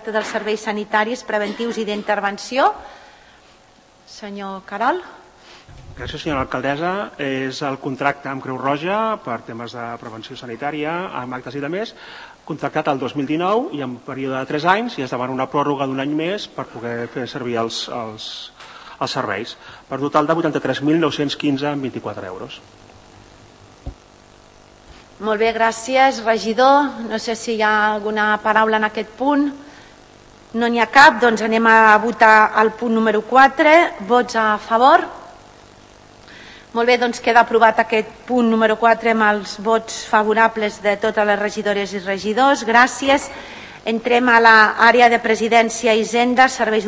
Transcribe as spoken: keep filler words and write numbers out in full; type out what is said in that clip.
contracte dels serveis sanitaris preventius i d'intervenció. Senyor Carol. Gràcies, senyora alcaldessa. És el contracte amb Creu Roja per temes de prevenció sanitària, amb actes i demés, contractat el dos mil dinou i en període de tres anys i es demana una pròrroga d'un any més per poder fer servir els, els, els serveis. Per total de vuitanta-tres mil nou-cents quinze coma vint-i-quatre euros. Molt bé, gràcies. Regidor, no sé si hi ha alguna paraula en aquest punt. No n'hi ha cap, doncs anem a votar el punt número quatre. Vots a favor? Molt bé, doncs queda aprovat aquest punt número quatre amb els vots favorables de totes les regidores i regidors. Gràcies. Entrem a l'àrea de presidència i hisenda, serveis